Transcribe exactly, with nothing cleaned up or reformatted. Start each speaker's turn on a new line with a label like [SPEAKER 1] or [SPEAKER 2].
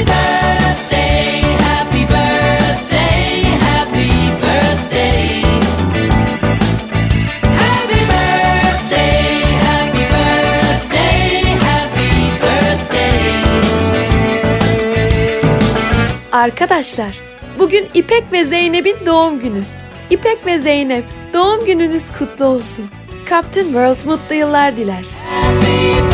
[SPEAKER 1] birthday, happy birthday, happy birthday. Happy birthday, happy birthday, happy birthday.
[SPEAKER 2] Arkadaşlar, bugün İpek ve Zeynep'in doğum günü. İpek ve Zeynep, doğum gününüz kutlu olsun. Captain World mutlu yıllar diler.
[SPEAKER 1] Happy